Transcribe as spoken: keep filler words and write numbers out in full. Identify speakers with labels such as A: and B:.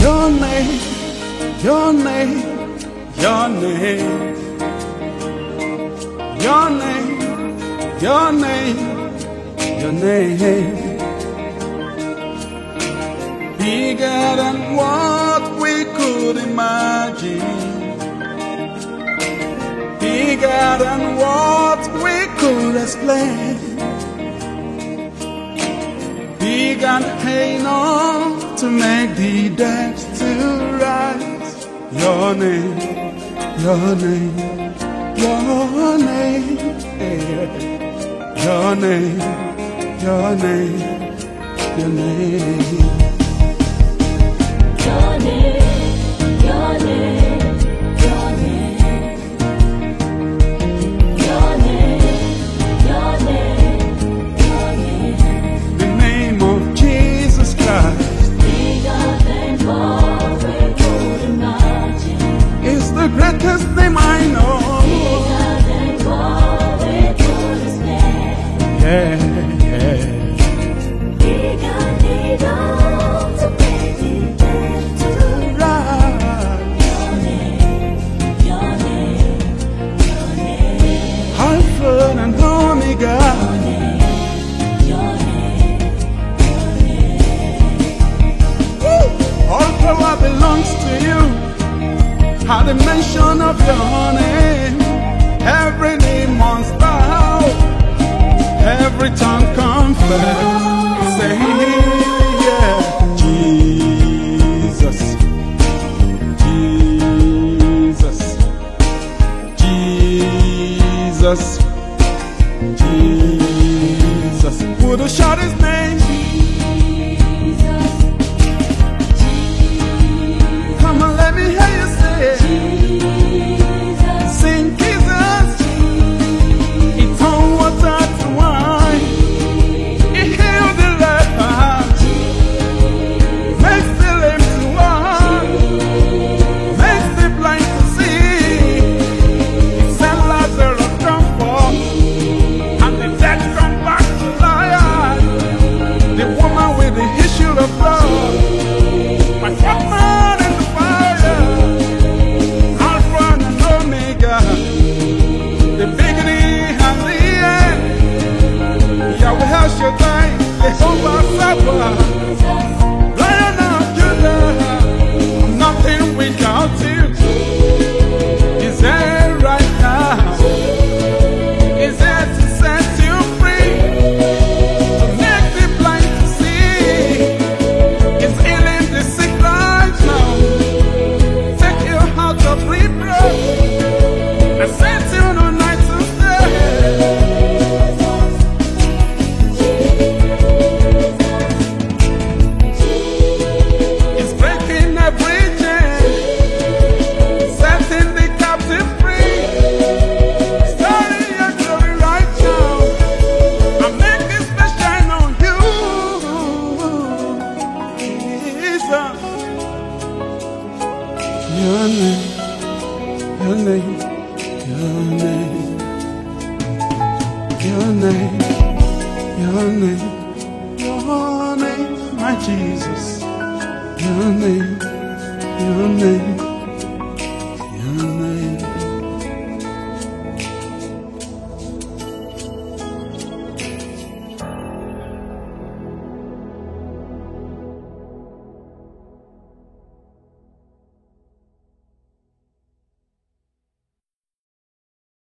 A: Your name, your name, your name, your name, your name, your name. Bigger than what we could imagine, bigger than what we could explain, big and enough to make the dead to rise. Your name, your name, your name, your name, your name, your name.
B: Your name, your name, your name. Your name, your name, your name.
A: The name of Jesus Christ,
B: Bigger than what we could imagine,
A: is the greatest name I know.
B: bigger than what we could explain,
A: Yeah, yeah.
B: big and enough to make the dead to
A: Right.
B: your name, your name, your name,
A: Alpha and Omega.
B: your name, your name.
A: Woo! All power belongs to you. At the mention of your name, every knee must bow, every tongue confess, saying, yeah, Jesus, Jesus, Jesus, Jesus. Would you shout his name? Come on, let me hear you say it. Sing Jesus. He turned water to wine. He healed the leper. Makes the lame to walk. Makes the blind to see. He sent Lazarus from forth, and the dead come back to life. The woman with the issue of blood, my fourth man in the fire, Alpha and Omega, the beginning and the end. Yahweh El Shaddai, Jehovah Sabaoth, Lion of Judah, I'm nothing without you. He's there right now. He's there to set you free, to make the blind to see. He's healing the sick right now. Take you out of reproach and set you on night to stay. He's breaking every chain, setting the captive free. Starting your glory right now. I'm making special shine on you, Jesus. Your name, your name, your name, your name, your name, your name, my Jesus. Your name, your name.